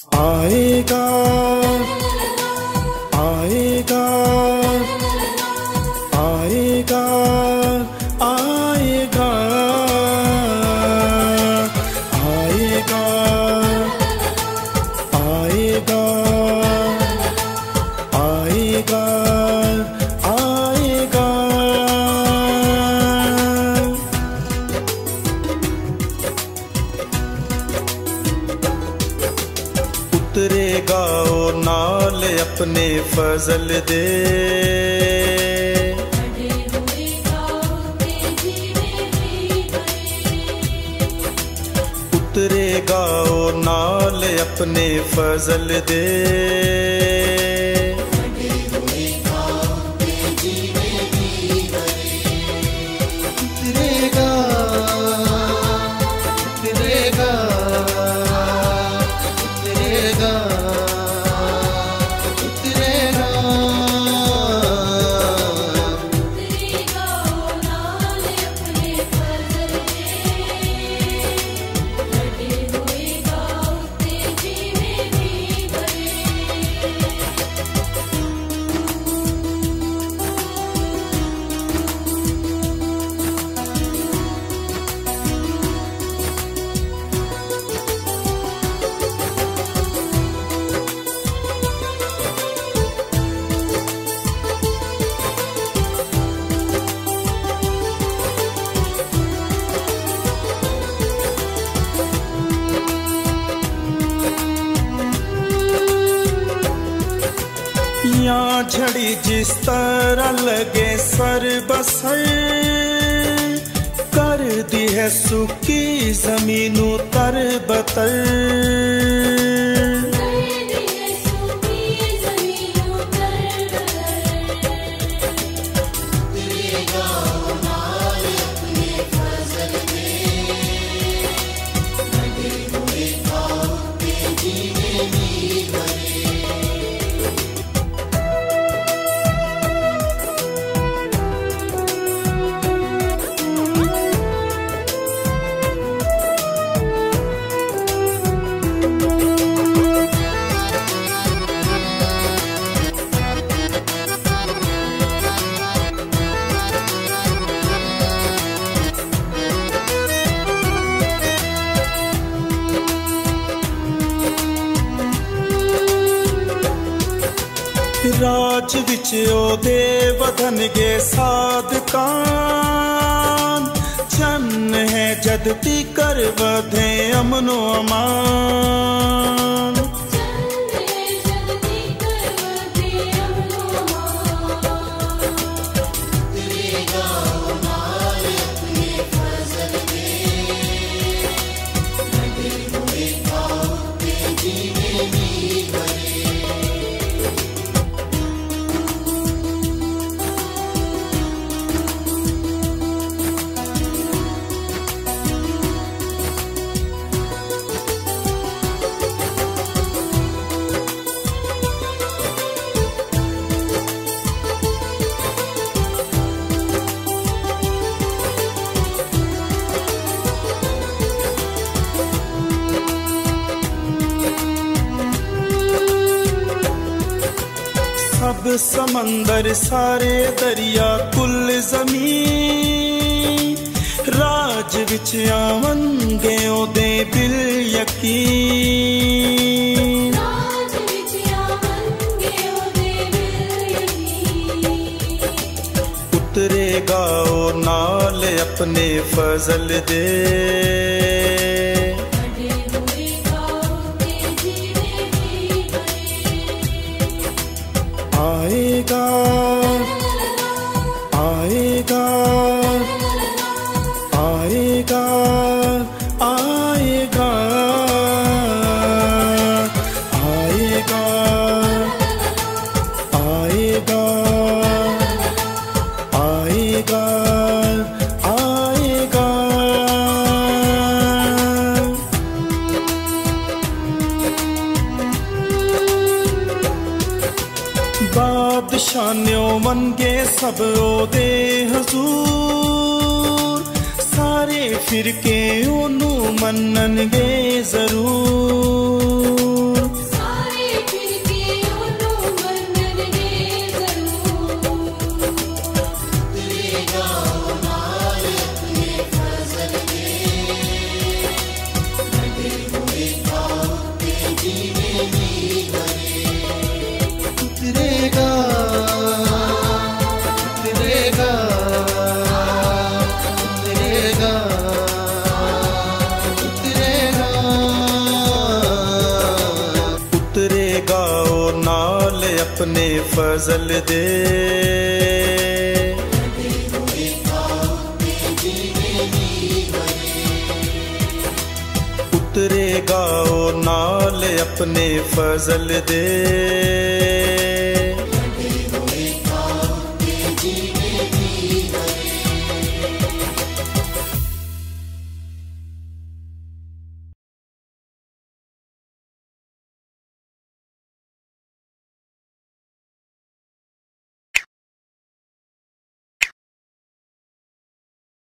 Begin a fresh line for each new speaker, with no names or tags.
आएगा आएगा आएगा आएगा आएगा आएगा आएगा आएगा। उतरेगा ओ नाल अपने फजल दे, उतरेगा ओ नाल अपने फजल दे। उतरेगा उतरेगा उतरेगा उतरेगा यहाँ झड़ी जिस तरह लगे सर बसर, कर दी है सूखी जमीनों तर बतर। राज विच ओदे वधनगे साधकां, चन्न है जद तीकर वधे अमनो अमान। सब समंदर सारे दरिया कुल ज़मीं, राज विच आवनगे ओदे बिल यकीन। उतरेगा ओ नाल अपने फजल दे, आएगा आएगा आएगा आएगा आएगा आएगा आएगा आएगा। बादशान्यों मनगे सब ओदे हजूर, सारे फिरके ओनू मननगे जरूर। अपने फजल दे। उतरेगा ओ नाल अपने फजल दे।